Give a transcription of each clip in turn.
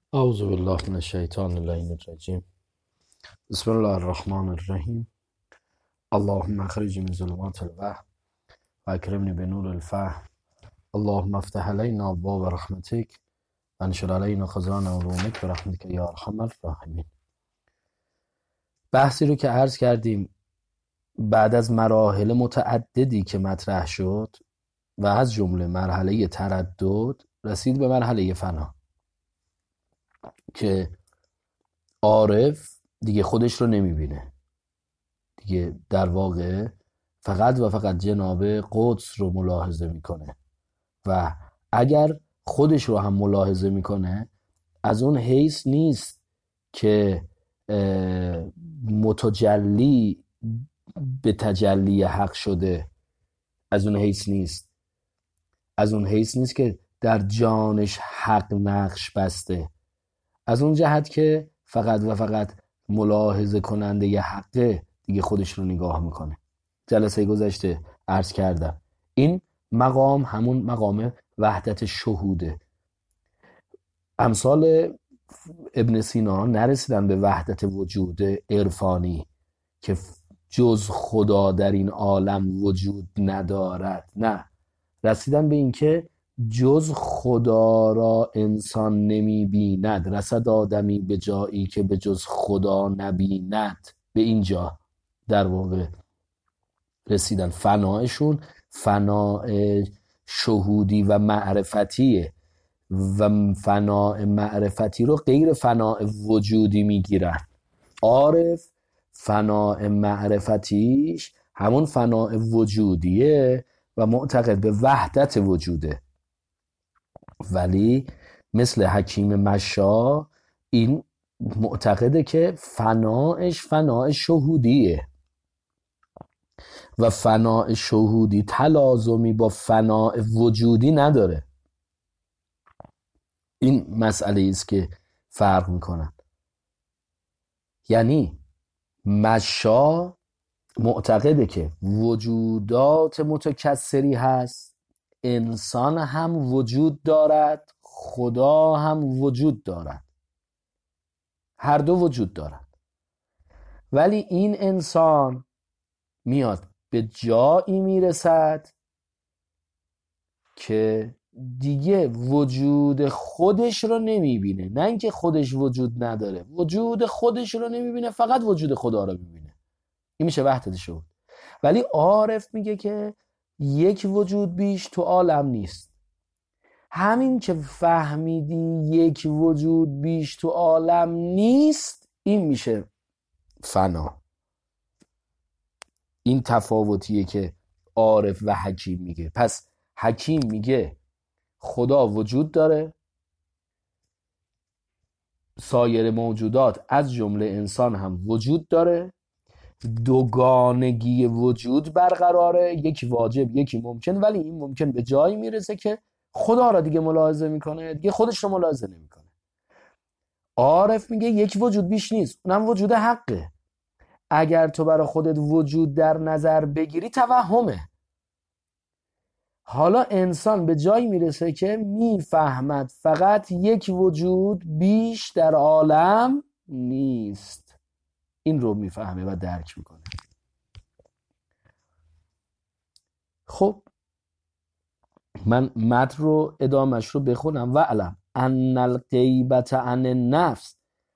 اعوذ بالله من الشیطان اللعین الرجیم. بسم الله الرحمن الرحیم. اللهم اخرجنی من ظلمات الوهم و اکرمنی بنور الفهم. اللهم افتح علینا ابواب رحمتک و انشر علینا خزائن علومک برحمتک یا ارحم الراحمین. بحثی رو که عرض کردیم بعد از مراحل متعددی که مطرح شد و از جمله مرحله تردد رسید به مرحله فنا که عارف دیگه خودش رو نمیبینه، دیگه در واقع فقط و فقط جناب قدس رو ملاحظه میکنه و اگر خودش رو هم ملاحظه میکنه از اون حیث نیست که متجلی به تجلی حق شده، از اون حیث نیست، از اون حیث نیست که در جانش حق نقش بسته، از اون جهت که فقط و فقط ملاحظه کننده ی حقه دیگه خودش رو نگاه میکنه. جلسه گذشته عرض کردم این مقام همون مقام وحدت شهوده. امثال ابن سینا نرسیدن به وحدت وجود عرفانی که جز خدا در این عالم وجود ندارد، نه، رسیدن به این که جز خدا را انسان نمی بیند، رسد آدمی به جایی که به جز خدا نبیند. به اینجا در واقع رسیدن. فنایشون فناء شهودی و معرفتیه و فناء معرفتی رو غیر فناء وجودی میگیرن. عارف فناء معرفتیش همون فناء وجودیه و معتقد به وحدت وجوده، ولی مثل حکیم مشا این معتقده که فناعش فناء شهودیه و فناء شهودی تلازمی با فناء وجودی نداره. این مسئله است که فرق میکنن. یعنی مشا معتقده که وجودات متکثری هست، انسان هم وجود دارد، خدا هم وجود دارد، هر دو وجود دارد، ولی این انسان میاد به جایی میرسد که دیگه وجود خودش رو نمیبینه، نه اینکه خودش وجود نداره، وجود خودش رو نمیبینه، فقط وجود خدا رو میبینه. این میشه وحدت شهود. ولی عارف میگه که یک وجود بیش تو عالم نیست. همین که فهمیدی یک وجود بیش تو عالم نیست، این میشه فنا. این تفاوتیه که عارف و حکیم میگه. پس حکیم میگه خدا وجود داره، سایر موجودات از جمله انسان هم وجود داره، دوگانگی وجود برقراره، یکی واجب یکی ممکن، ولی این ممکن به جایی میرسه که خدا را دیگه ملاحظه میکنه، دیگه خودش رو ملاحظه نمیکنه. عارف میگه یک وجود بیش نیست، اونم وجود حقه. اگر تو برای خودت وجود در نظر بگیری توهمه. حالا انسان به جایی میرسه که میفهمد فقط یک وجود بیش در عالم نیست. این رو میفهمه و درک میکنه. خب من متن رو ادامش رو بخونم. و علم ان الغیبت عن النفس،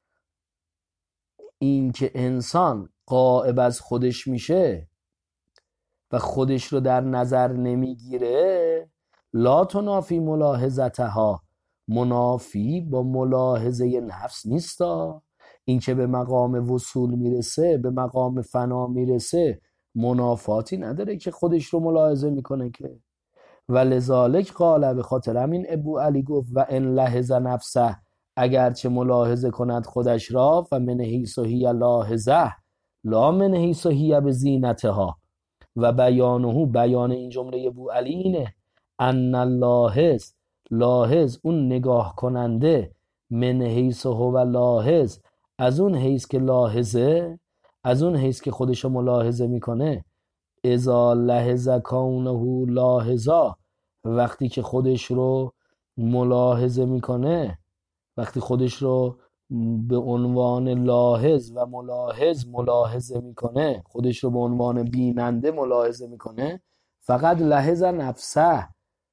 این که انسان غائب از خودش میشه و خودش رو در نظر نمیگیره، لا تنافی ملاحظتها، منافی با ملاحظه نفس نیستا. این که به مقام وصول میرسه، به مقام فنا میرسه، منافاتی نداره که خودش رو ملاحظه میکنه که. و لذالک قال، به خاطر همین ابو علی گفت و ان لحظ نفسه، اگرچه ملاحظه کند خودش را، و من حیث هی لاحظه لا من حیث هی بزینتها. و بیانه، بیان این جمله ابو علی اینه ان اللاحظ، لاحظ اون نگاه کننده، من حیث هو لاحظ، از اون حیث که لاحظه، از اون حیث که خودشو ملاحظه میکنه، اذا لحظ کونه لاحظا، وقتی که خودش رو ملاحظه میکنه وقتی خودش رو به عنوان لاحظ و ملاحظ ملاحظه میکنه، خودش رو به عنوان بیننده ملاحظه میکنه، فقط لحظ نفسه،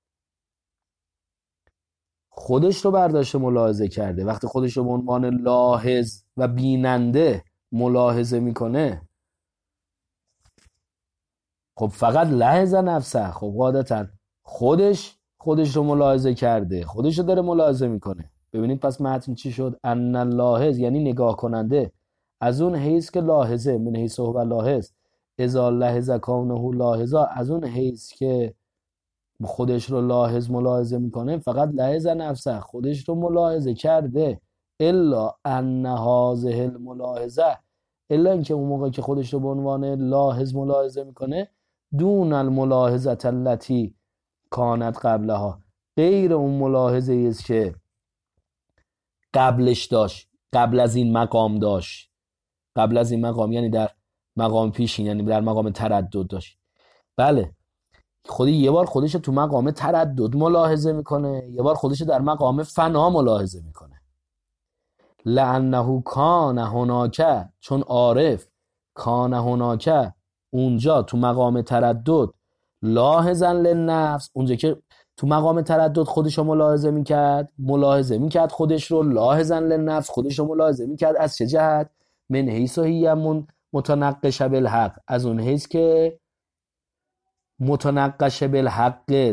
خودش رو برداشته ملاحظه کرده. وقتی خودش رو به عنوان لاحظ و بیننده ملاحظه میکنه، خب فقط لحظ نفسه، خب قاعدتا خودش رو ملاحظه کرده، خودش رو داره ملاحظه میکنه. ببینید پس متن چی شد؟ ان اللاحظ یعنی نگاه کننده، از اون حیث که لاحظه، من حیث هو لاحظ، اذا لحظ کونه لاحظا، از اون حیث که خودش رو لاحظ ملاحظه میکنه، فقط لحظ نفسه، خودش رو ملاحظه کرده. الا ان هذه الملاحظه، الا اینکه اون موقع که خودش رو به عنوان لاحظ ملاحظه میکنه، دون الملاحظه التي کانت قبلها، غیر اون ملاحظه است که قبلش داشت، قبل از این مقام داشت. قبل از این مقام یعنی در مقام پیشین، یعنی در مقام تردد داشت. بله، خودی یه بار خودش تو مقام تردد ملاحظه میکنه، یه بار خودش در مقام فنا ملاحظه میکنه. لانه کان هناک، چون عارف کان هناک اونجا تو مقام تردد لاحظا للنفس، اونجا که تو مقام تردد خودش رو ملاحظه میکرد خودش رو لاحظا للنفس، خودش رو ملاحظه میکرد از چه جهت؟ من حیث هی متنقش بالحق، از اون حیث که متنقش بالحق،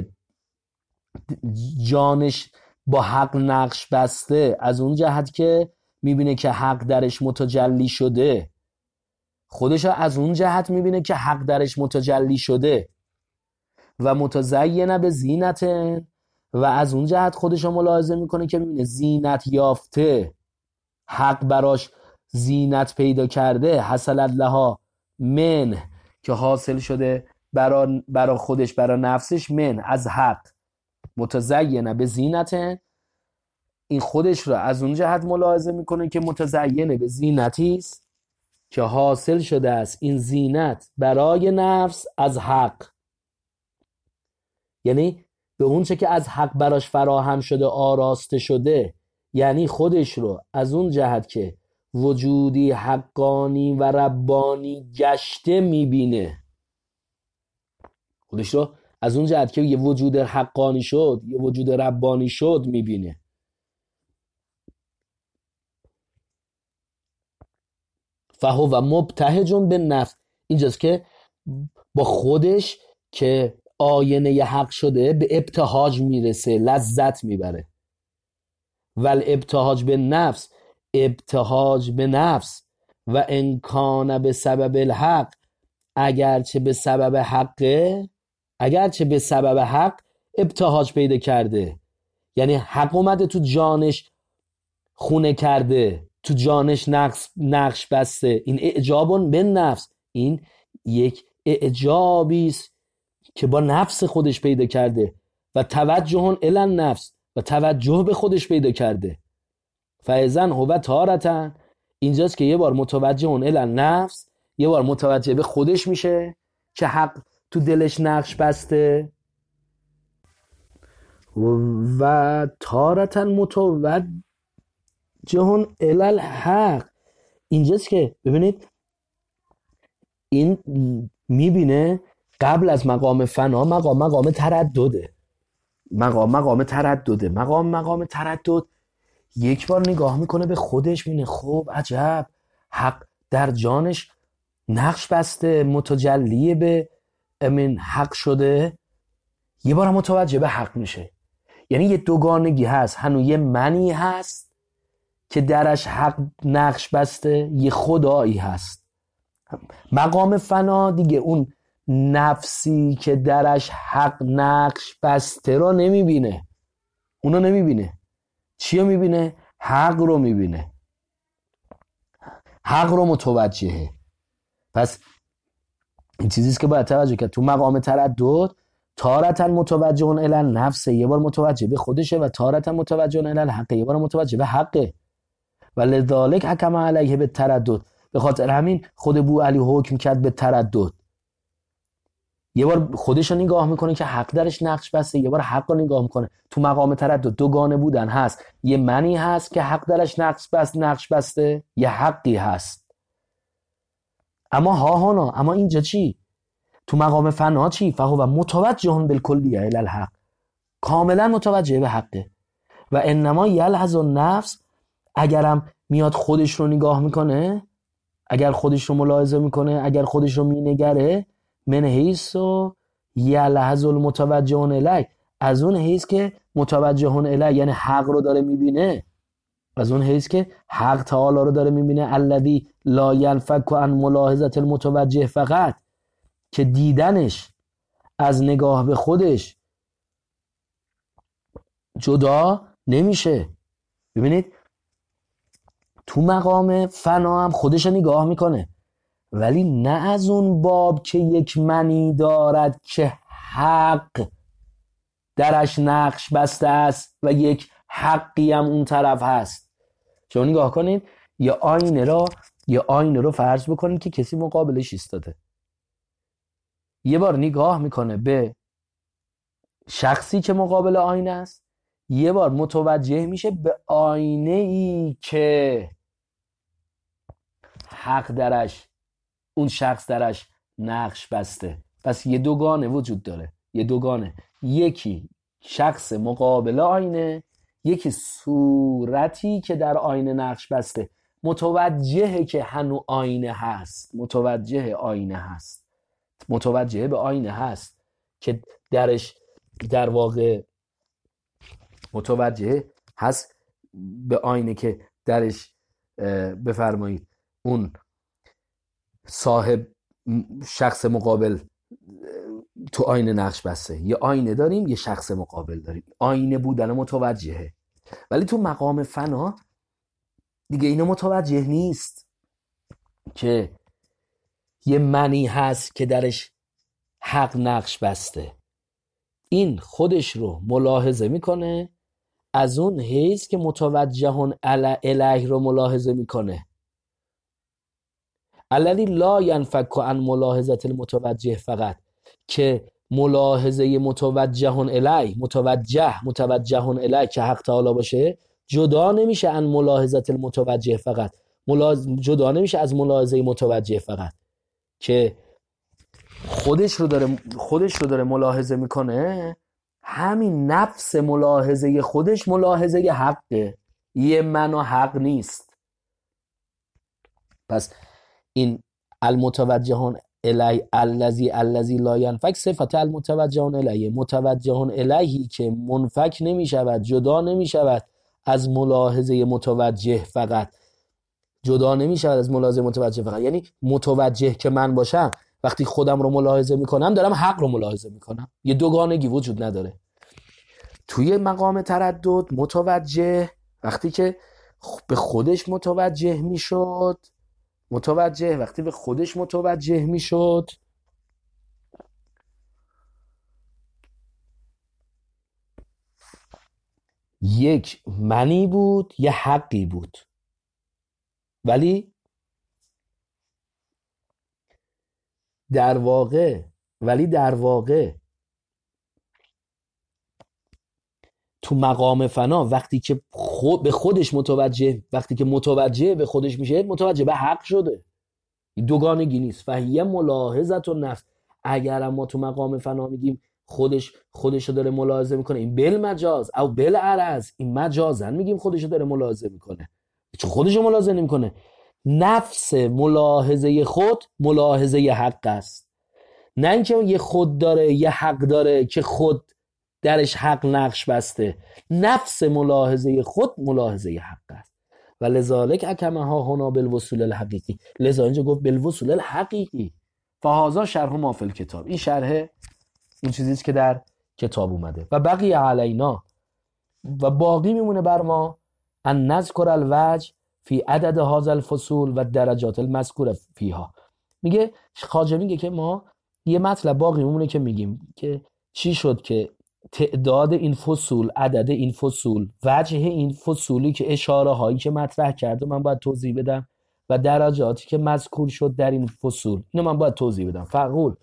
جانش با حق نقش بسته، از اون جهت که میبینه که حق درش متجلی شده، خودش از اون جهت میبینه که حق درش متجلی شده و متزینه به زینت، و از اون جهت خودش رو ملاحظه میکنه که میبینه زینت یافته، حق براش زینت پیدا کرده، حصلت لها من، که حاصل شده برا خودش، برا نفسش، من از حق، متزینه به زینت، این خودش رو از اون جهت ملاحظه میکنه که متزینه به زینتی است که حاصل شده است این زینت برای نفس از حق، یعنی به اون چه که از حق براش فراهم شده، آراسته شده، یعنی خودش رو از اون جهت که وجودی حقانی و ربانی گشته میبینه، خودش رو از اون جهت که یه وجود حقانی شد، یه وجود ربانی شد میبینه. فهو مبتهج بالنفس، اینجاست که با خودش که آینه حق شده به ابتهاج میرسه، لذت میبره. ول ابتهاج به نفس، ابتهاج به نفس و انکان به سبب الحق، اگرچه به سبب حقه، اگرچه به سبب حق ابتهاج پیدا کرده، یعنی حق اومده تو جانش خونه کرده، تو جانش نقش بسته. این اعجابون به نفس، این یک اعجابی است که با نفس خودش پیدا کرده و توجه الی النفس، و توجه به خودش پیدا کرده. فاذن هو تارتن، اینجاست که یه بار متوجه الی النفس، یه بار متوجه به خودش میشه که حق تو دلش نقش بسته، و تارتن متوجه الی الحق، اینجاست که ببینید این میبینه قبل از مقام فنا مقام تردده، مقام تردد. یک بار نگاه میکنه به خودش، میبینه خب عجب، حق در جانش نقش بسته، متجلی به امین حق شده، یه بار متوجه به حق میشه. یعنی یه دوگانگی هست، هنوز یه منی هست که درش حق نقش بسته، یه خدایی هست. مقام فنا دیگه اون نفسی که درش حق نقش بسته رو نمیبینه، اونو نمیبینه. چی رو میبینه؟ حق رو میبینه، حق رو متوجهه. پس این چیزیست که باید توجه کرد. تو مقام تردد تارتن متوجه الی النفس، یه بار متوجه به خودشه، و تارتن متوجه الی الحق، یه بار متوجه به حقه. و لذالک حکم علیه به تردد، به خاطر همین خود بو علی حکم کرد به تردد. یه بار خودش رو نگاه میکنه که حق درش نقش بسته، یه بار حق رو نگاه میکنه. تو مقام تردد دوگانه بودن هست، یه منی هست که حق درش نقش بسته، یه حقی هست. اما ها هنا، اما اینجا چی؟ تو مقام فنا چی؟ فهو متوجه بالکلیه الی الحق، کاملا متوجه به حقه. و انما یلحظ النفس، اگرم میاد خودش رو نگاه میکنه، اگر خودش رو ملاحظه میکنه، اگر خودش رو مینگره، من حیث و یلحظ المتوجه الی، از اون حیث که متوجه الی یعنی حق رو داره میبینه، از اون حیث که حق تعالی رو داره میبینه، الذی لا ینفک عن ملاحظه المتوجه فقط، که دیدنش از نگاه به خودش جدا نمیشه. ببینید تو مقام فنا هم خودش نگاه میکنه، ولی نه از اون باب که یک منی دارد که حق درش نقش بسته است و یک حقی هم اون طرف هست. شما نگاه کنید، یه آینه رو فرض بکنید که کسی مقابلش ایستاده، یه بار نگاه میکنه به شخصی که مقابل آینه است، یه بار متوجه میشه به آینه ای که حق درش، اون شخص درش نقش بسته. پس یه دوگانه وجود داره، یه دوگانه، یکی شخص مقابل آینه، یکی صورتی که در آینه نقش بسته. متوجهه که هنو آینه هست، متوجه به آینه هست که درش در واقع متوجه هست به آینه که درش بفرمایید اون صاحب شخص مقابل تو آینه نقش بسته. یه آینه داریم، یه شخص مقابل داریم، آینه بودن متوجهه. ولی تو مقام فنا دیگه اینو متوجه نیست که یه منی هست که درش حق نقش بسته. این خودش رو ملاحظه میکنه از اون حیث که متوجهون الیه رو ملاحظه میکنه، الذی لا ینفک عن ملاحظه المتوجه فقط، که ملاحظه متوجهون الیه، متوجهون الیه که حق تعالی باشه، جدا نمیشه عن ملاحظه المتوجه فقط، جدا نمیشه از ملاحظه متوجه فقط که خودش رو داره ملاحظه میکنه. همین نفس ملاحظه خودش ملاحظه حقه، یه من و حق نیست. پس این المتوجهون الی الذی لا ینفک صفت المتوجهون الیه، متوجهون الیهی که منفک نمیشود، جدا نمیشود از ملاحظه متوجه فقط، جدا نمیشود از ملاحظه متوجه فقط. یعنی متوجه که من باشم، وقتی خودم رو ملاحظه میکنم دارم حق رو ملاحظه میکنم، یه دوگانگی وجود نداره. توی مقام تردد متوجه وقتی که به خودش متوجه میشد، وقتی به خودش متوجه میشد، یک منی بود، یه حقی بود. ولی در واقع تو مقام فنا وقتی که به خودش متوجه، وقتی که متوجه به خودش میشه، متوجه به حق شده، دوگانگی نیست. فهیه ملاحظت النفس. اگر ما تو مقام فنا میگیم خودش رو داره ملاحظه میکنه، این بالمجاز او بالعرض، این مجازن میگیم خودش رو داره ملاحظه میکنه، چون خودش رو ملاحظه نمیکنه. نفس ملاحظه خود ملاحظه حق است، نه اینکه یه خود داره یه حق داره که خود درش حق نقش بسته. نفس ملاحظه خود ملاحظه حق است. و لذالک اکمها هنا بالوصول الحقیقی، لذا اینجا گفت بالوصول الحقیقی. فهذا شرح ما فی الکتاب، این شرح اون چیزیست که در کتاب اومده. و بقی علینا، و باقی میمونه بر ما ان نذکر الوجه فی عدد هذا الفصول و درجات المذکوره فیها. میگه خواجه میگه که ما یه مطلب باقی میمونه که میگیم که چی شد که تعداد این فصول، عدد این فصول، وجه این فصولی که اشاره هایی که مطرح کرده من باید توضیح بدم و درجاتی که مذکور شد در این فصول، اینو من باید توضیح بدم. فقول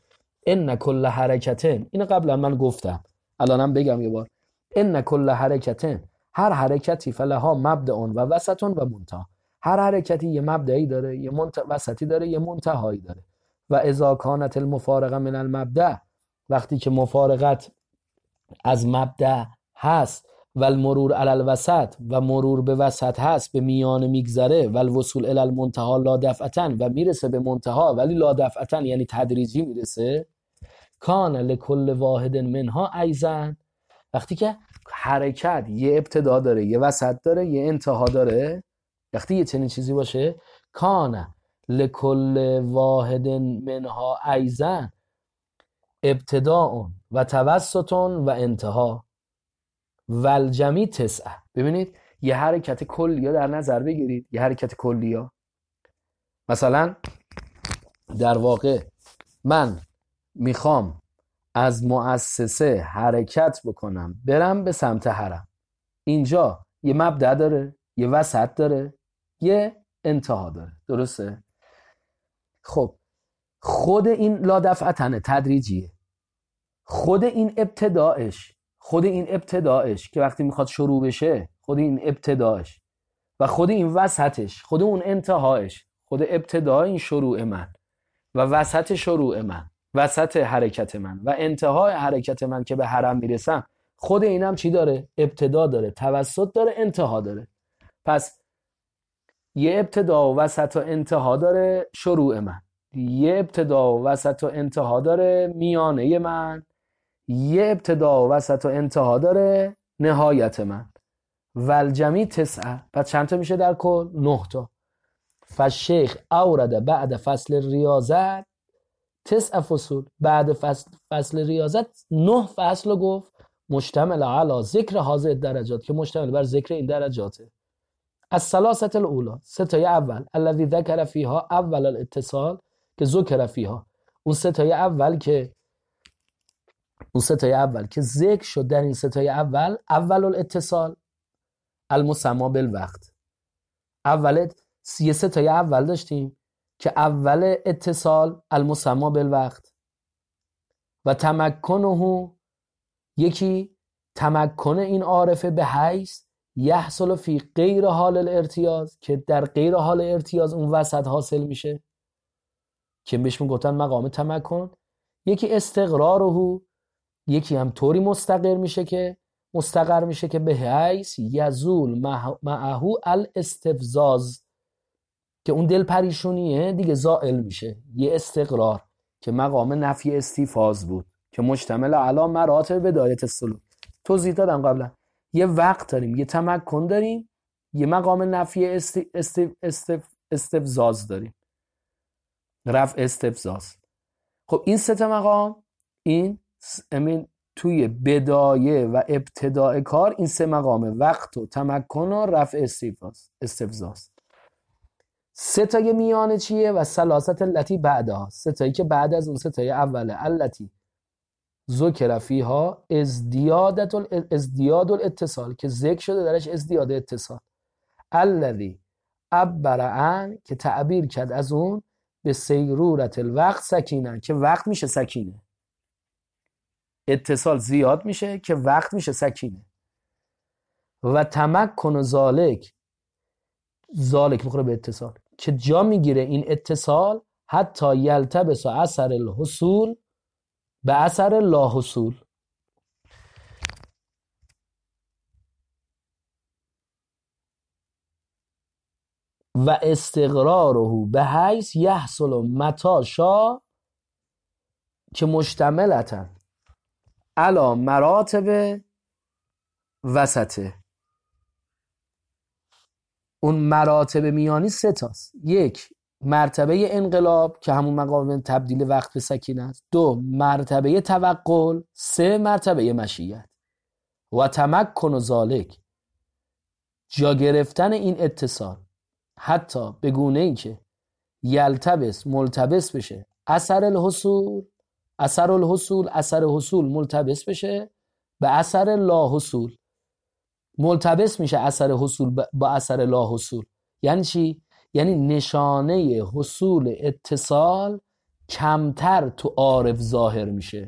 ان کل حرکتن، اینو قبلا من گفتم الانم بگم یه بار، ان کل حرکتن، هر حرکتی فلها مبدأ و وسط و منتهی، هر حرکتی یه مبدعی داره، یه وسطی داره، یه منتهایی داره. و اذا کانت المفارقه من المبدأ، وقتی که مفارقت از مبدأ هست، و المرور علی الوسط، و مرور به وسط هست، به میانه میگذره، و الوصول الی المنتهی لا دفعتن، و میرسه به منتها ولی لا دفعتن یعنی تدریجی میرسه. کان لکل واحد منها ایضا، وقتی که حرکت یه ابتدا داره، یه وسط داره، یه انتها داره، وقتی یه چنین چیزی باشه، کان لکل واحد منها ایضا ابتداء و توسط و انتها و الجمی تسعه. ببینید یه حرکت کلیه در نظر بگیرید، یه حرکت کلیه، مثلا در واقع من میخوام از مؤسسه حرکت بکنم برم به سمت حرم، اینجا یه مبدأ داره، یه وسط داره، یه انتها داره، درسته؟ خب خود این لا دفعتنه تدریجیه، خود این ابتداش که وقتی میخواد شروع بشه، خود این ابتداش و خود این وسطش، خود اون انتهاش، خود ابتدای این شروع من و وسط شروع من، وسط حرکت من و انتهای حرکت من که به حرم میرسم، خود اینم چی داره؟ ابتدا داره، توسط داره، انتها داره. پس یه ابتدا و وسط و انتها داره شروع من، یه ابتدا و وسط و انتها داره میانه من، یه ابتدا و وسط و انتها داره نهایت من. والجمی تسعه، پس چند تا میشه در کل؟ 9 تا. فالشیخ اورد بعد فصل ریاضت 9 فصول، بعد فصل ریاضت 9 فصل رو گفت، مشتمل علی ذکر هذه الدرجات، که مشتمل بر ذکر این درجاته. الثلاثه الاولى، 3 تای اول، الذي ذکر فیها اول الاتصال، که ذکر فیها، اون 3 تای اول که ذکر شد در این 3 تای اول، اول الاتصال المسمى بالوقت، اول 3 تای اول داشتیم که اول اتصال المسمى بالوقت، و تمکنه، یکی تمکن این عارفه به حیث یحصل فی غیر حال الارتیاز، که در غیر حال ارتیاز اون وسط حاصل میشه که بهش میگفتن مقام تمکن. یکی استقراره، یکی هم طوری مستقر میشه که به حیث یزول معه الاستفزاز، که اون دل پریشونیه دیگه زائل میشه. یه استقرار که مقام نفی استیفاز بود که مشتمل علی مراتب بدایت السلوک، توضیح دادم قبلا. یه وقت داریم، یه تمکن داریم، یه مقام نفی استفزاز داریم، رفع استفزاز. خب این 3 تا مقام، این توی بدایه و ابتداء کار، این 3 مقام وقت و تمکن و رفع استفزاز. 3 تای میانه چیه؟ و ثلاثه التی بعدها، 3 تایی که بعد از اون 3 تای اوله، التی ذکر فیها ازدیاد الاتصال، که ذکر شده درش ازدیاد اتصال، الذی عبر عن، که تعبیر کرد از اون، به سیرورت الوقت سکینه، که وقت میشه سکینه، اتصال زیاد میشه که وقت میشه سکینه. و تمکن ذالک میخوره به اتصال، که جا میگیره این اتصال حتی یلتبس اثر الحصول به اثر لا حصول. و استقراره به حیث یحصل متا شا، که مشتملتن علی مراتب وسطه. اون مراتب میانی 3 تاست. 1 مرتبه انقلاب که همون مقام تبدیل وقت به سکینه است. 2 مرتبه توقل. 3 مرتبه مشیت. و تمکن ذالک، جا گرفتن این اتصال، حتی به گونه ای که ملتبس بشه اثر الحصول ملتبس بشه به اثر لا حصول. ملتبس میشه اثر حصول با اثر لا حصول. یعنی چی؟ یعنی نشانه حصول اتصال کمتر تو عارف ظاهر میشه.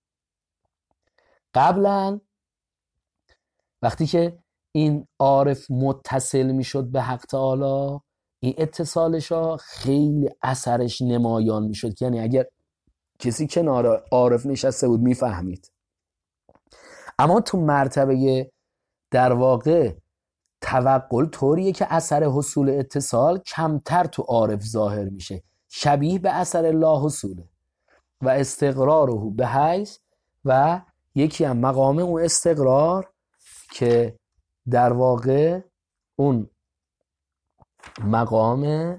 قبلا وقتی که این عارف متصل میشد به حق تعالی، این اتصالش ها خیلی اثرش نمایان میشد، یعنی اگر کسی کنار عارف نشسته بود میفهمید. اما تو مرتبه در واقع توقل طوریه که اثر حصول اتصال کمتر تو عارف ظاهر میشه، شبیه به اثر لا حصوله و استقراره به حیث، و یکی هم مقام اون استقرار که در واقع اون مقام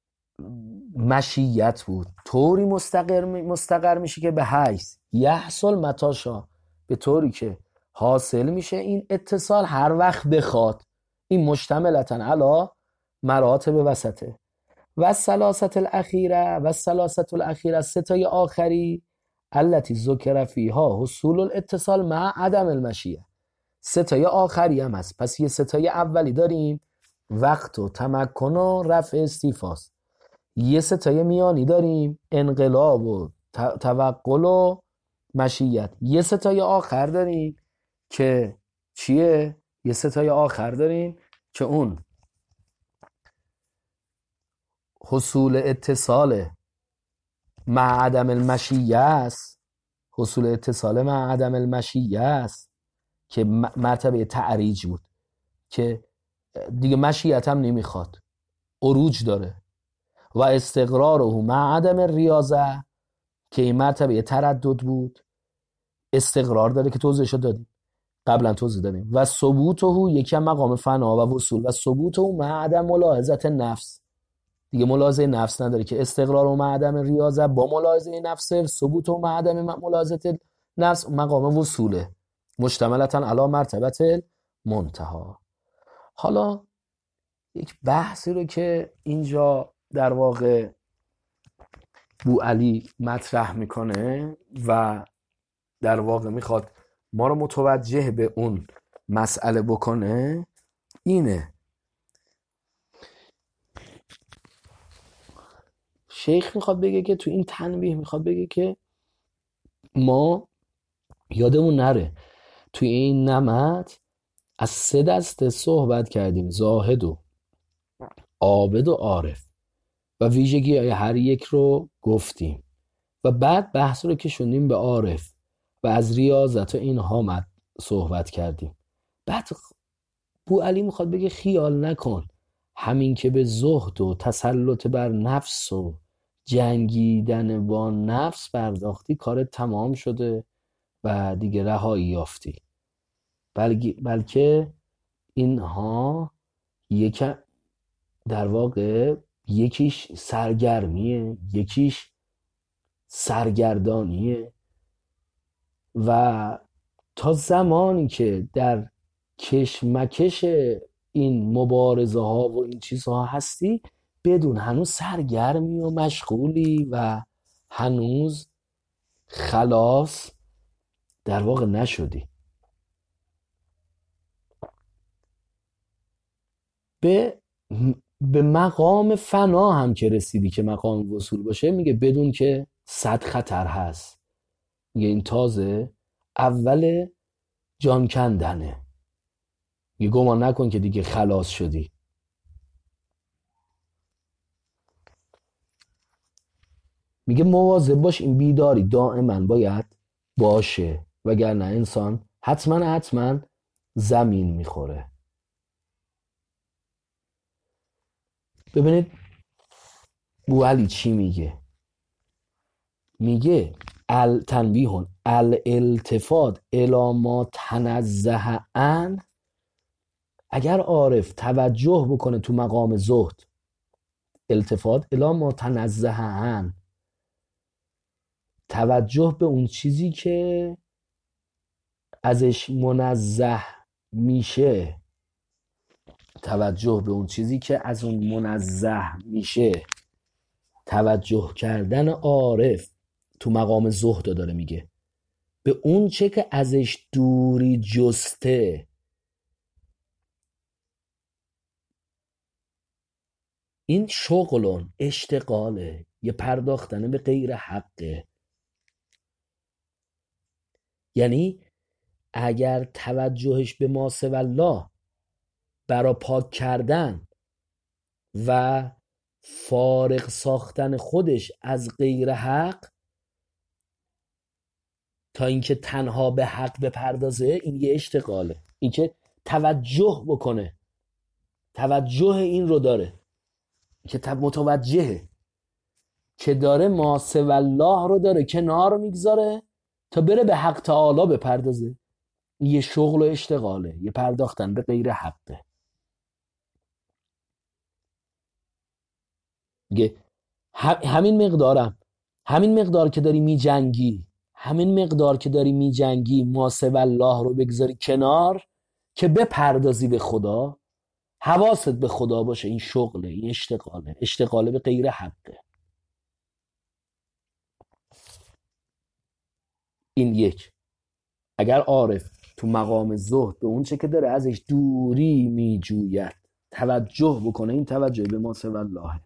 مشیت بود، طوری مستقر میشه که به حیث یحصل متاشا، به طوری که حاصل میشه این اتصال هر وقت بخواد. این مشتملتن علا مراتب وسطه و سلاست الاخیره ستای آخری التي ذکر فیها حصول الاتصال مع عدم المشیه. ستای آخری هم هست. پس یه ستای اولی داریم وقت و تمکن و رفع استیفاست، یه ستای میانی داریم انقلاب و توقل و مشیت، یه ستای آخر داریم که چیه؟ یه ستای آخر داریم که اون حصول اتصال مع عدم المشیه است، حصول اتصال مع عدم المشیه است که مرتبه تعریج بود که دیگه مشیت هم نمیخواد، عروج داره، و استقراره مع عدم ریاضه که این مرتبه تردد بود، استقرار داره که توضیحش دادیم قبلا، توضیح دادیم. و ثبوته یکی مقام فنا و وصول، و ثبوته مع عدم ملاحظت نفس، دیگه ملاحظه نفس نداره که استقرار و عدم ریاضه با ملاحظه نفس، ثبوت و عدم ملاحظه نفس مقام وصوله مشتملتن علی مرتبت منتها. حالا یک بحثی رو که اینجا در واقع بوعلی مطرح میکنه و در واقع میخواد ما رو متوجه به اون مسئله بکنه اینه. شیخ میخواد بگه که تو این تنبیه میخواد بگه که ما یادمون نره توی این نمط از 3 دسته صحبت کردیم: زاهد و عابد و عارف، و ویژگی های هر یک رو گفتیم و بعد بحث رو که شدیم به عارف و از ریاضت و اینها صحبت کردیم. بعد بوعلی میخواد بگه خیال نکن همین که به زهد و تسلط بر نفس و جنگیدن با نفس پرداختی کارت تمام شده و دیگه رهایی یافتی، بلکه اینها در واقع یکیش سرگرمیه، یکیش سرگردانیه، و تا زمانی که در کشمکش این مبارزه ها و این چیزها هستی بدون هنوز سرگرمی و مشغولی و هنوز خلاص در واقع نشدی. به مقام فنا هم که رسیدی که مقام وصول باشه، میگه بدون که 100 خطر هست، میگه این تازه اول جان کندنه، میگه گمان نکن که دیگه خلاص شدی. میگه مواظب باش، این بیداری دائما باید باشه وگرنه انسان حتما زمین میخوره. ببینید بوعلی چی میگه؟ میگه تنبیه الالتفات الی ما تنزه عن، اگر عارف توجه بکنه تو مقام زهد، التفات الی ما تنزه عن، توجه به اون چیزی که ازش منزه میشه، توجه به اون چیزی که از اون منزه میشه، توجه کردن عارف تو مقام زهد داره میگه به اون چه که ازش دوری جسته. این شغلون اشتغاله، یه پرداختن به غیر حقه. یعنی اگر توجهش به ما سوی الله برا پاک کردن و فارغ ساختن خودش از غیر حق تا اینکه تنها به حق بپردازه، این یه اشتغاله. اینکه توجه بکنه، توجه این رو داره که متوجهه که داره ما سوی الله رو داره کنار میگذاره تا بره به حق تعالی بپردازه. یه شغل و اشتغاله، یه پرداختن به غیر حقه. میگه همین مقدار که داری میجنگی، همین مقدار که داری میجنگی ما سوی الله رو بگذاری کنار که بپردازی به خدا، حواست به خدا باشه. این شغله، این اشتغاله به غیر حقه. این یک. اگر عارف تو مقام زهد به اون چه که داره ازش دوری میجوید توجه بکنه، این توجه به ما سوی الله.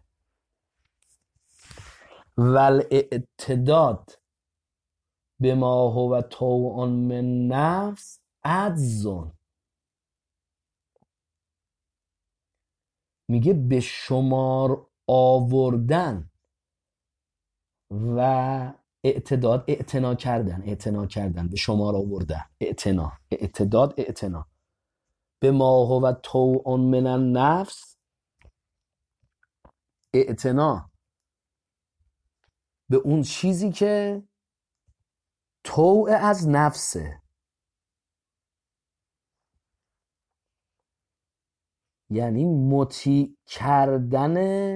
والاعتداد به ما هو طوع من نفس عجزون، میگه به شمار آوردن و اعتداد، اعتنا کردن به شمار آوردن، اعتنا به ما هو طوع من النفس، اعتنا به اون چیزی که طوع از نفسه. یعنی مطیع کردن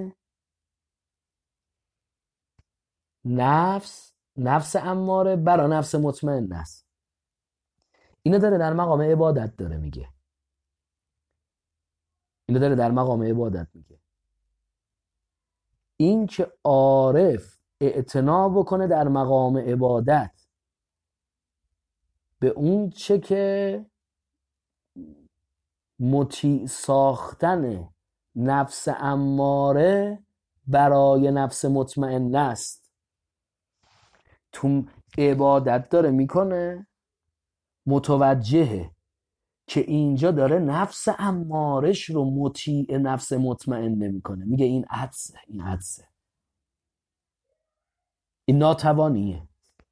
نفس اماره برا نفس مطمئن است. اینو داره در مقام عبادت داره میگه. این که عارف اعتنا بکنه در مقام عبادت به اون چه که مطیع ساختن نفس اماره برای نفس مطمئن است، تو عبادت داره میکنه، متوجهه که اینجا داره نفس امارش رو مطیع نفس مطمئن نمیکنه. میگه این عجزه، این ناتوانیه.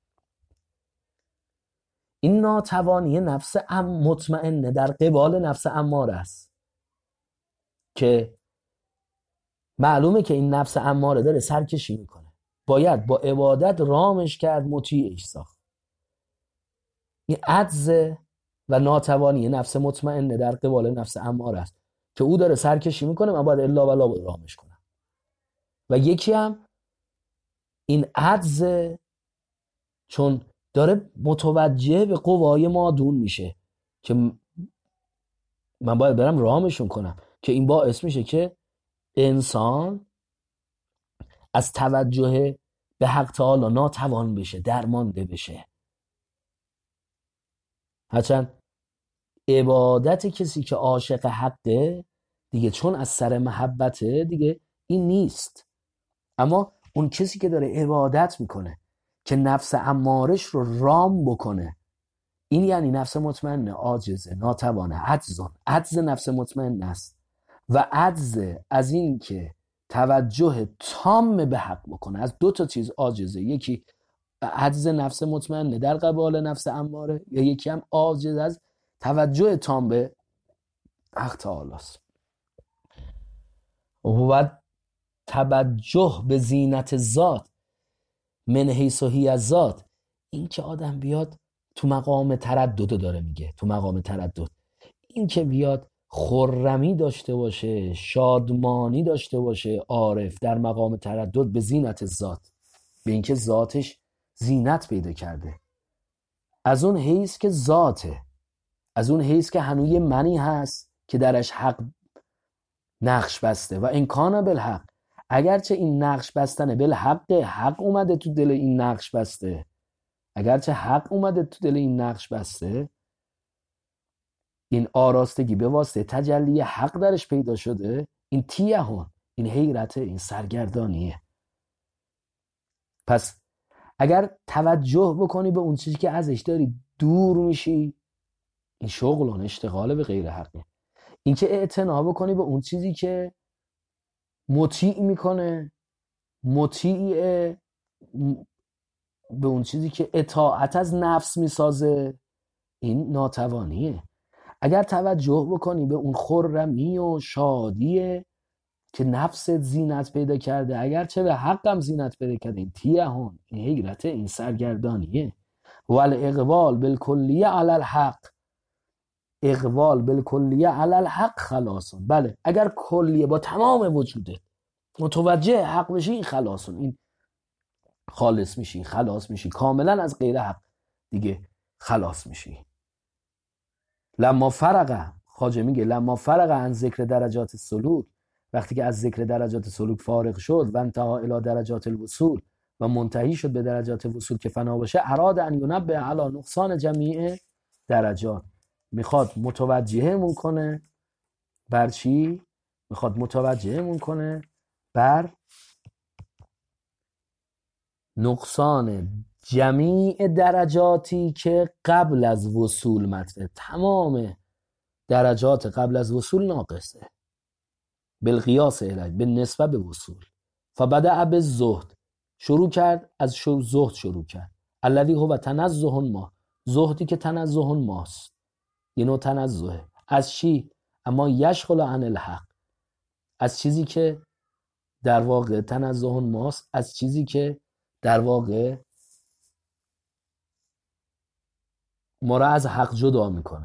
این ناتوانی نفس مطمئنه در قبال نفس اماره است که معلومه که این نفس اماره داره سرکشی میکنه، باید با عبادت رامش کرد، مطیعش ساخت. این عجز و ناتوانی نفس مطمئنه در قبال نفس اماره است که او داره سرکشی میکنه، من باید الا و لا رامش کنم. و یکی هم این عجز چون داره متوجه به قوای مادون میشه که من باید برم رامشون کنم، که این باعث میشه که انسان از توجه به حق تعالی ناتوان بشه، درمانده بشه. هرچند عبادت کسی که عاشق حقه دیگه، چون از سر محبته دیگه این نیست، اما اون کسی که داره عبادت میکنه که نفس امارش رو رام بکنه، این یعنی نفس مطمئن عاجزه، ناتوانه، عجز نفس مطمئن است و عجز از این که توجه تام به حق بکنه. از دو تا چیز عاجزه، یکی عجز نفس مطمئنه در قبال نفس اماره، یا یکی هم عاجز از توجه تام به حق تعالی است. و توجه به زینت ذات من حیث هی از ذات، این که آدم بیاد تو مقام تردد داره میگه، تو مقام تردد این که بیاد خرمی داشته باشه، شادمانی داشته باشه، عارف در مقام تردد به زینت ذات، به اینکه ذاتش زینت پیدا کرده، از اون حیث که ذاته، از اون حیث که هنوز یه منی هست که درش حق نقش بسته. و امکان بالحق، اگرچه این نقش بستنه حق اومده تو دل این نقش بسته، اگرچه حق اومده تو دل این نقش بسته، این آراستگی به واسطه تجلی حق درش پیدا شده، این تیهون، این حیرته، این سرگردانیه. پس اگر توجه بکنی به اون چیزی که ازش داری دور میشی، این شغل و اشتغال به غیر حقه. این که اعتنا بکنی به اون چیزی که مطیع میکنه، مطیع به اون چیزی که اطاعت از نفس میسازه، این ناتوانیه. اگر توجه بکنی به اون خرمی و شادیه که نفست زینت پیدا کرده، اگر چه به حقم زینت پیدا کرده، این تیهون، این حیرته، این سرگردانیه. والاقبال بالکلیه علی الحق، اقبال بالکلیه علی الحق خلاصون. بله اگر کلیه با تمام وجوده متوجه حق بشی، این خلاصون، این خالص میشی، خلاص میشی، کاملا از غیر حق دیگه خلاص میشی. لما فرق، خواجه میگه لما فرق عن ذکر درجات السلوک، وقتی که از ذکر درجات سلوک فارغ شد و انتها الی درجات الوصول و منتهی شد به درجات وصول که فنا باشه، اراد ان ینبه علی نقصان جمیع درجات، میخواد متوجهمون کنه بر چی؟ میخواد متوجهمون کنه بر نقصان جمیع درجاتی که قبل از وصول مطلع، تمام درجات قبل از وصول ناقصه بالقیاس الیه، به نسبت به وصول. فبدأ بالزهد، شروع کرد از زهد شروع کرد، الذی هو تنزه ما، زهدی که تنزه ماست، یه نوع تنزه از چی؟ اما یشغل عن الحق، از چیزی که در واقع تنزه ماست، از چیزی که در واقع ما را از حق جدا میکنه.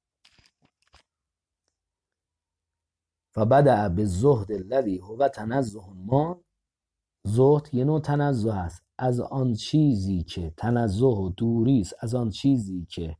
فبدأ بالزهد الذی هو تنزه ما، زهد یه نوع تنزه است از آن چیزی که تنزه و دوری است از آن چیزی که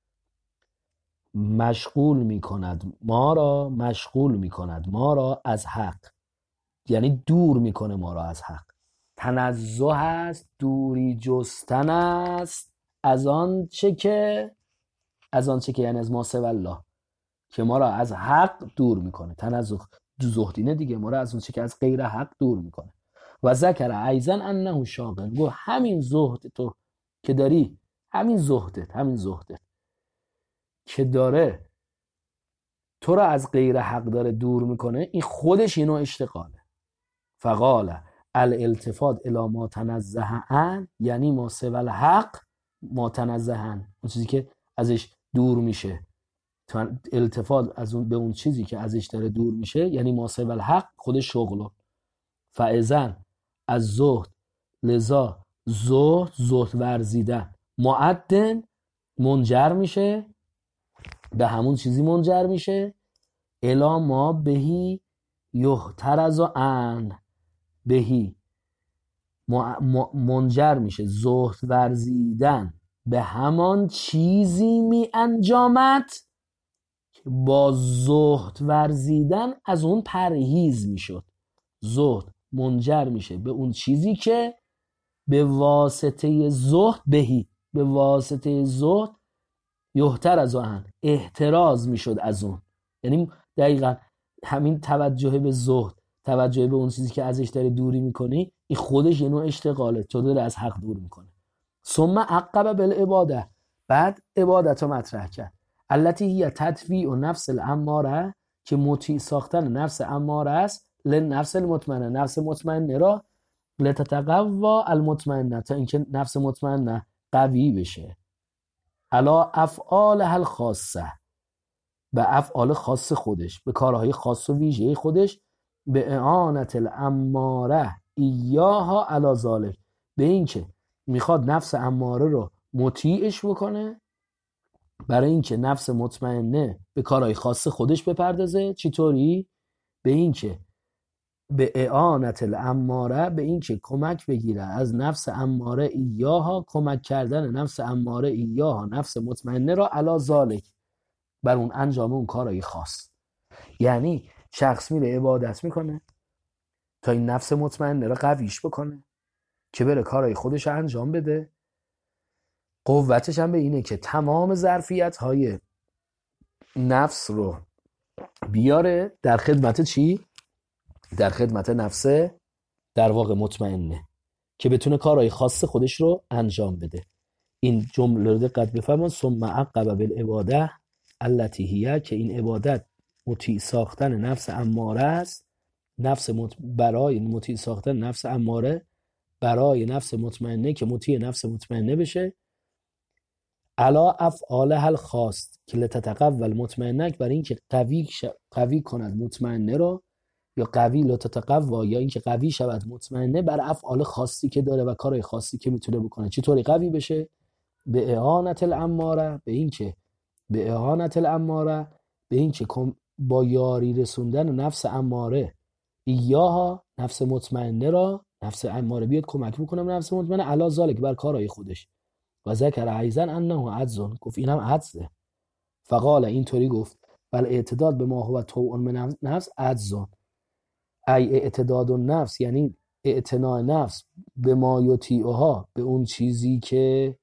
مشغول میکند ما را، مشغول میکند ما را از حق، یعنی دور میکنه ما را از حق. تنزه است، دوری جستن است از آن چه که یعنی از ما سوی الله، که ما را از حق دور میکنه. تنزه زهدینه دیگه، ما را از اون چه که از غیر حق دور میکنه. و ذکر ایضا انه شاغل، گو همین زهد تو که داری، همین زهدت که داره تو را از غیر حق داره دور میکنه، این خودش یه نوع اشتغاله. فقال الالتفات الی ما تنزه عن، یعنی ما سوی الحق ما تنزه عن، اون چیزی که ازش دور میشه، التفات از اون به اون چیزی که ازش داره دور میشه، یعنی ما سوی الحق خودش شغله. فاذن از زهد، لذا زهد ورزیدن، معدن منجر میشه به همون چیزی، منجر میشه الا ما بهی یحترز عن، بهی منجر میشه زهد ورزیدن به همان چیزی می انجامد که با زهد ورزیدن از اون پرهیز میشد. زهد منجر میشه به اون چیزی که به واسطه زهد، بهی به واسطه زهد یحترز عن، احتراز میشد از اون. یعنی دقیقا همین توجه به زهد، توجه به اون چیزی که ازش داری دوری میکنی، این خودش یه نوع اشتغاله، تو داره از حق دور میکنه. ثم عقب بالعباده، بعد عبادت رو مطرح کرد، التي هی تطویع و نفس الاماره، که مطیع ساختن نفس اماره است، لنفس المطمئنه، نفس مطمئنه را، لتتقوی المطمئنه، تا اینکه نفس مطمئنه قوی بشه، علا افعالها الخاصه، به افعال خاص خودش، به کارهای خاص و ویژه خودش، به اعانت الاماره ایاها علی ذلک، به این که میخواد نفس اماره رو مطیعش بکنه، برای اینکه نفس مطمئنه به کارهای خاص خودش بپردازه. چطوری؟ به این که به اعانت الاماره، به این که کمک بگیره از نفس اماره ایاها، کمک کردن نفس اماره ایاها، نفس مطمئنه را، علی ذلک، بر اون انجام اون کارهای خاص. یعنی شخص میره عبادت میکنه تا این نفس مطمئنه را قویش بکنه که بره کارهای خودش انجام بده. قوتش هم به اینه که تمام ظرفیت های نفس رو بیاره در خدمت چی؟ در خدمت نفس در واقع مطمئنه. که بتونه کارهای خاص خودش رو انجام بده. این جمله رو دقت بفرمایید. ثم عقب بالعباده التي هي، که این عبادت مطیع ساختن نفس اماره است، برای مطیع ساختن نفس اماره برای نفس مطمئنه که مطیع نفس مطمئنه بشه، علا افعالها الخاص که لتتقوی المطمئنه، برای اینکه قوی کند مطمئنه رو، یا قوی لتتقوی، یا اینکه قوی شود مطمئنه بر افعال خاصی که داره و کارهای خاصی که میتونه بکنه. چطوری قوی بشه؟ به اعانت الاماره، به اعانت الاماره، به اینکه با یاری رسوندن نفس اماره، ایاها نفس مطمئنه را، نفس اماره بیاد کمک بکنه به نفس مطمئنه، علا ذالک بر کارهای خودش. و ذکر ایضا انه عجز، گفت اینم عجزه. فقال اینطوری گفت بل اعتداد به ما هو طوع من نفس عجز، ای اعتداد النفس یعنی اعتناء نفس به ما یطیعها، به اون چیزی که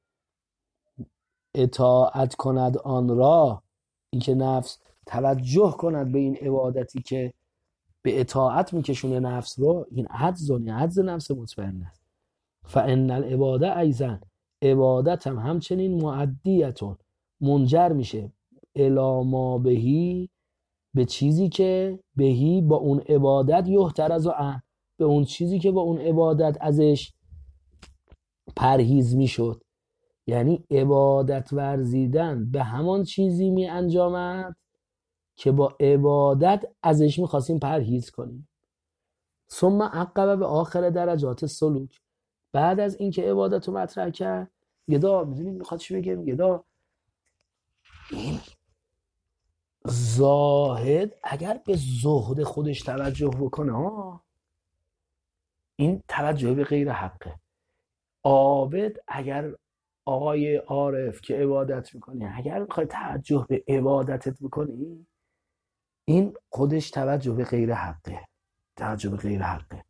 اطاعت کند آن را، اینکه نفس توجه کند به این عبادتی که به اطاعت میکشونه نفس رو، این عجز نفس مطمئن است. فان العباده ایضا، عبادت هم همچنین معدیتون منجر میشه الی ما بهی، به چیزی که بهی با اون عبادت یحترز عنه، به اون چیزی که با اون عبادت ازش پرهیز میشد. یعنی عبادت ورزیدن به همان چیزی می انجامد که با عبادت ازش میخواستیم پرهیز کنیم. ثم عقب به آخر درجات سلوک، بعد از اینکه عبادت رو مطرح کرد، گدا میدونیم میخواد چی بگم، گدا این زاهد اگر به زهد خودش توجه بکنه، این توجه به غیر حقه. عابد اگر، آقای عارف که عبادت میکنی، اگر میخوای توجه به عبادتت بکنی، این خودش توجه به غیر حقه، توجه به غیر حقه.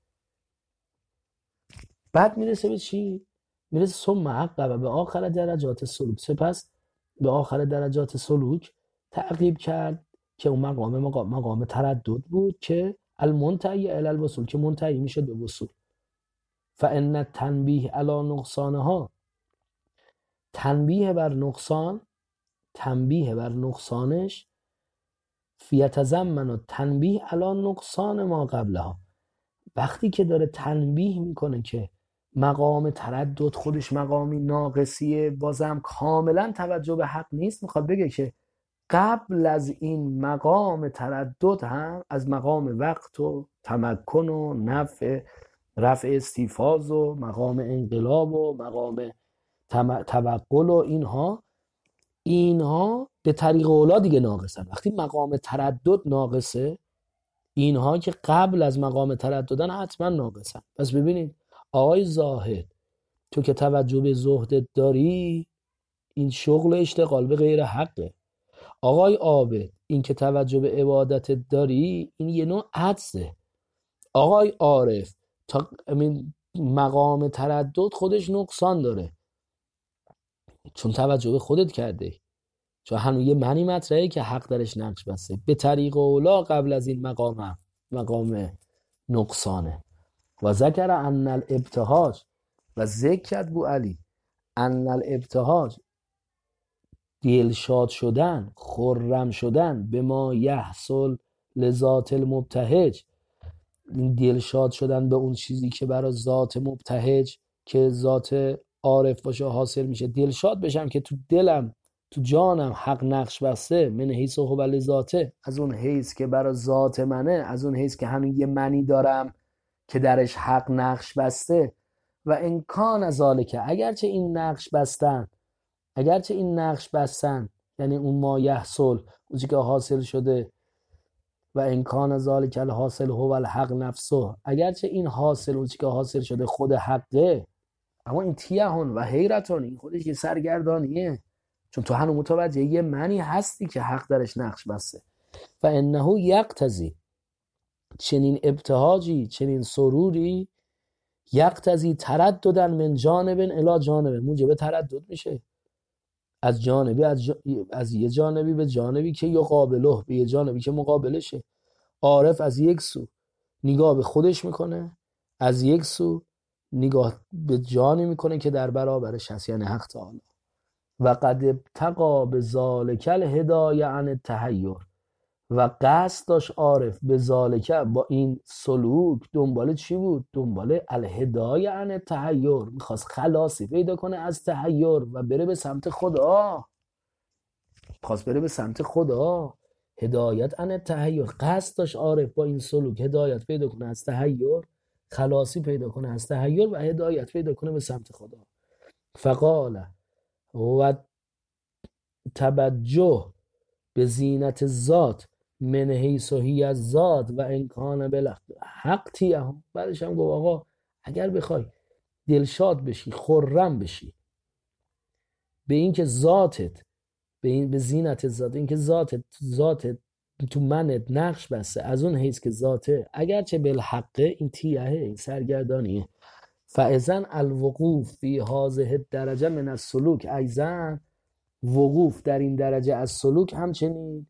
بعد میرسه به چی؟ میرسه ثم عقب به آخر درجات سلوک، سپس به آخر درجات سلوک تعقیب کرد که اون مقام تردد بود که المنتهی الی الوصول، که منتهی میشه به وصول. فان التنبیه علی نقصانها، تنبیه بر نقصانش، فیتضمن تنبیه علی نقصان ما قبلها، وقتی که داره تنبیه میکنه که مقام تردد خودش مقامی ناقصیه، بازم کاملا توجه به حق نیست، میخواد بگه که قبل از این مقام تردد هم از مقام وقت و تمکن و رفع استیفاز و مقام انقلاب و مقام توقل و اینها به طریق اولا دیگه ناقصن. وقتی مقام تردد ناقصه، اینها که قبل از مقام ترددن حتما ناقصن. پس ببینید آقای زاهد، تو که توجه به زهدت داری، این شغل اشتغال به غیر حقه. آقای عابد، این که توجه به عبادتت داری، این یه نوع عجزه. آقای عارف، تا مقام تردد خودش نقصان داره، چون توجه به خودت کرده، چون هنوز یه معنی مطرحه که حق درش نقش بسته. به طریق اولا قبل از این مقام نقصانه. و ذکر ان الابتهاج، و ذکر بو علی ان الابتهاج، دلشاد شدن، خرم شدن، به ما یحصل لذات المبتهج، این دلشاد شدن به اون چیزی که برای ذات مبتهج که ذات عارف باشه حاصل میشه. دلشاد بشم که تو دلم، تو جانم حق نقش بسته، من حیث و هو ذاته، از اون حیث که برای ذات منه، از اون حیث که هنوز یه منی دارم که درش حق نقش بسته. و امکان ذالک، اگرچه این نقش بستن، یعنی اون ما یحصل، اون چیزی که حاصل شده، و امکان ذالک الحاصل هو الحق نفسه، اگرچه این حاصل، اون چیزی که حاصل شده خود حقه، اما این تیهون و حیرتون، این خودش یه سرگردانیه، چون تو هنوز متوجه یه معنی هستی که حق درش نقش بسته. و انه یقتضی، چنین ابتهاجی، چنین سروری، یقتضی ترددن من جانب الی جانب، موجب تردد میشه از جانبی، از یه جانبی به جانبی که یقابله، به یه جانبی که مقابلشه. عارف از یک سو نگاه به خودش میکنه، از یک سو نگاه به جانی میکنه که در برابرش هست، یعنی حق تعالی. و قد ابتقا به ذالک الهدایه عن التحیر، و قصد داشت عارف به ذالک، با این سلوک دنبال چی بود؟ دنبال الهدایه عن التحیر، میخواست خلاصی پیدا کنه از تحیر و بره به سمت خدا، خواست بره به سمت خدا. هدایت عن التحیر، قصد داشت عارف با این سلوک هدایت پیدا کنه از تحیر، خلاصی پیدا کنه از تحیر و هدایت پیدا کنه به سمت خدا. فقال و توجه به زینت ذات من حیث هی از ذات و امکان بالحق تیه. بعدش هم گفت آقا اگر بخوای دلشاد بشی، خرم بشی به این که ذاتت، به زینت ذات، این که ذاتت تو منت نقش بسته از اون حیث که ذاته، اگرچه بالحقه، این تیهه، این سرگردانیه. فاذن الوقوف فی هذه الدرجه من السلوک ایضا، وقوف در این درجه از سلوک همچنین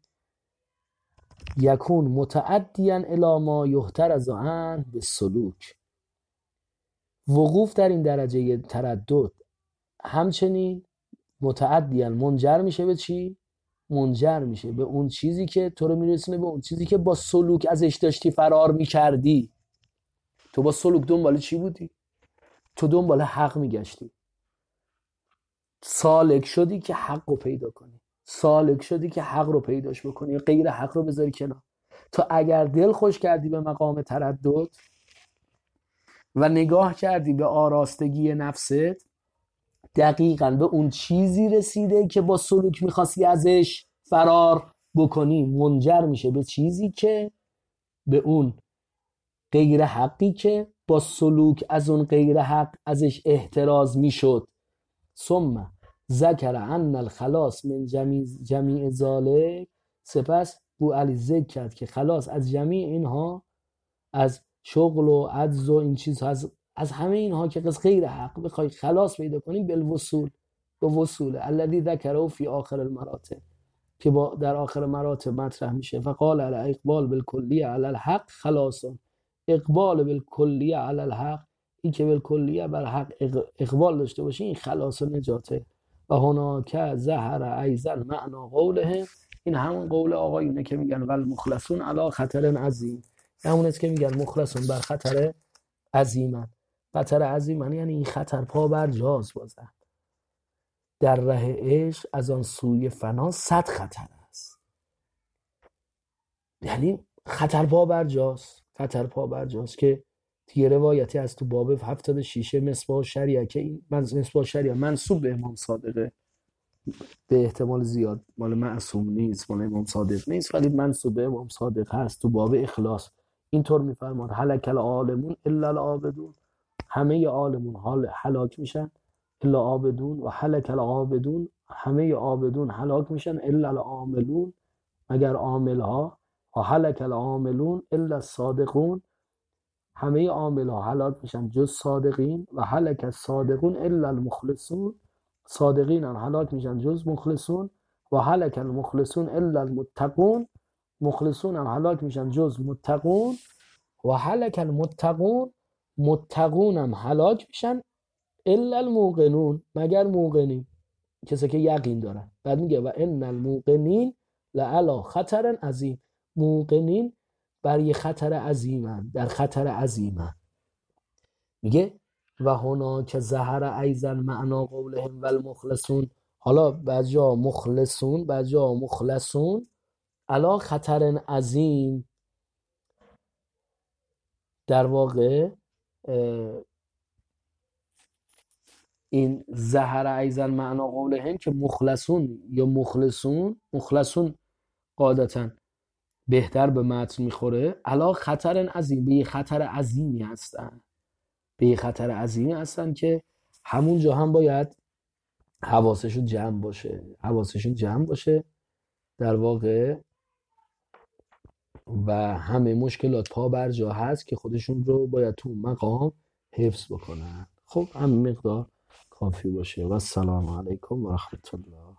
یکون متعدیا الی ما یحترز عنه بالسلوک، وقوف در این درجه تردد همچنین متعدیا منجر میشه به چی؟ منجر میشه به اون چیزی که تو رو میرسونه به اون چیزی که با سلوک ازش داشتی فرار میکردی. تو با سلوک دنبال چی بودی؟ تو دنبال حق میگشتی، سالک شدی که حق رو پیدا کنی، سالک شدی که حق رو پیداش بکنی، غیر حق رو بذاری کنار. تو اگر دل خوش کردی به مقام تردد و نگاه کردی به آراستگی نفست، دقیقاً به اون چیزی رسیده که با سلوک میخواستی ازش فرار بکنی، منجر میشه به چیزی که به اون غیر حقی که با سلوک از اون غیر حق ازش احتراز میشد. ثم ذکر ان الخلاص من جمیع ذالک، سپس بو علی ذکر کرد که خلاص از جمیع اینها، از شغل و عجز و این چیز، از همه اینها که غیر حق بخوای خلاص پیدا کنی، بالوصول، به وصول الذی ذکره فی آخر المراتب، که با در آخر مراتب مطرح میشه. فقال علی اقبال بالکلیه علی الحق خلاصون، اقبال بالکلیه علی الحق، این که بالکلیه بر حق اقبال داشته باشی، این خلاص و نجاته. و هناک ظهر ایضا معنا قوله، این همون قول آقایونه که میگن ول مخلصون علی خطر عظیم، همون است که میگن مخلصون بر خطر عظیمن. خطر عظیمن یعنی این خطر پا بر جاز بازن، در ره عشق از آن سوی فنا 100 خطر است، یعنی خطر پا بر جاست، خطر پا بر جاست. که یه روایتی از تو باب 76 مصباح شریعه که این مصباح شریعه منسوب به امام صادقه، به احتمال زیاد مال معصوم نیست، مال امام صادق نیست، ولی منسوب به امام صادق هست. تو باب اخلاص اینطور میفرماد هلک العالمون الا العابدون، همه عالمون حال هلاک میشن الا عابدون، و هلک العابدون، همه عابدون هلاک میشن الا العاملون، مگر عامل ها، و هلک العاملون الا الصادقون، همه عامل ها هلاک میشن جز صادقین، و هلک الصادقون الا المخلصون، صادقین هم هلاک میشن جز مخلصون، و هلک المخلصون الا المتقون، مخلصون هم هلاک میشن جز متقون، و هلک المتقون، متقون هم هلاک میشن الا الموقنون، مگر موقنین، کسی که یقین دارن. بعد میگه و ان الموقنین لعلی خطر عظیم، موقنین بر یه خطر عظیمن، در خطر عظیمن. میگه و هناک ظهر ایضا معنا قولهم و المخلصون، حالا بعضیا مخلصون، بعضیا مخلصون علی خطر عظیم، در واقع این ظهر ایضا معنا قولهم که مخلصون یا مخلصون، مخلصون قاعدتا بهتر به متن میخوره، علی خطر عظیم، به یه خطر عظیمی هستن، به یه خطر عظیمی هستن که همونجا هم باید حواسشون جمع باشه، حواسشون جمع باشه در واقع، و همه مشکلات پا بر جا هست که خودشون رو باید تو مقام حفظ بکنن. خب همین مقدار کافی باشه. و السلام علیکم و رحمت الله.